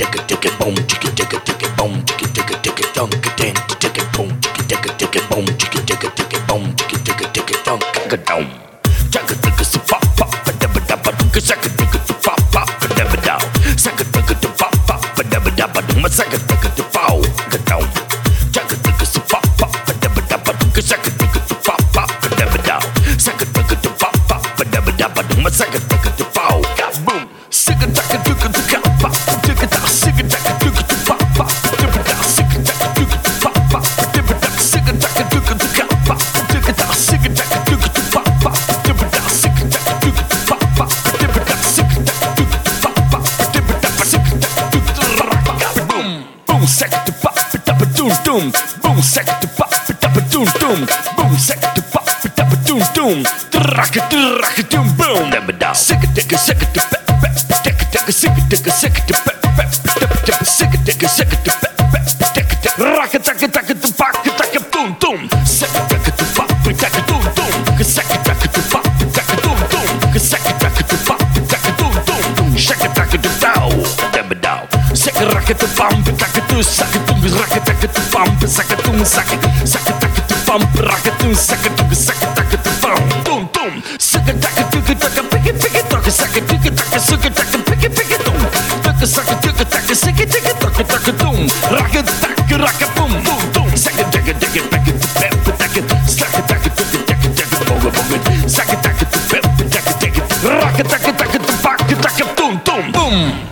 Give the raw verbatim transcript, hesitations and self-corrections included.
tick it tick it boom tick it tick it tick it boom tick it tick it tick it dunk it in tick it boom tick it tick it tick it boom tick it tick it tick it boom tick it tick it tick it dunk it down. Jack it tick it pop pop ba da ba da ba dunk it sack it tick it pop pop ba da ba down. Sack it tick it pop pop ba da ba da ba dunk it sack it tick it pow get down. Jack it tick it pop pop ba da ba da ba dunk it sack it tick it pop pop ba da ba down. Sack it tick it pop pop ba da ba da ba dunk it sack it tick it pow boom. Sick it tack it tick it tick it pop tick it down. Sick it tack it tick it pop pop ba da ba down. Sick it tack it tick it pop pop ba da ba down. Sick it tack it tick it tick it pop tick it down. Sick it tack it tick it pop pop ba da ba down. Sick it tack it tick it pop pop ba da ba down. Sick it tack it tick it pop pop ba da ba down. Sick it tack it tick it boom boom. Sack it pop ba da ba doom doom. Boom sack it pop ba da ba doom doom. Boom sack it pop ba da ba doom doom. Rock it rock it doom boom da ba down. Sick it tick it sick it pep pep tick it tick it sick it tick it sick it pep pep tick it sick it tick it sick it pep pep tick it rock it tack it tack it pop it tack it doom doom. Sick it tick it pop it tack it doom doom. Sick it tack it pop it tack it doom doom. Sick it tack it pop it tack it doom doom. Shake it tack it down da ba down. Sick it rock it bump it tack it do suck it doom rock it tack it bump suck it doom suck it suck it tack it bump rock it doom suck it doom suck it tack it bump doom doom. Suck it tack it tick it tack it pick it pick it tack it suck it tick it tack it suck it tack it pick it pick it doom. Tack it suck it tick it tack it sick it tick it tack it tack it doom. Rock it tack it rock it boom boom doom. Suck it tack it tack it tack it pep tack it suck it tack it tick it tack it tack it boom boom boom. Suck it tack it pep tack it tack it rock it tack it tack it tack it tack it doom doom boom.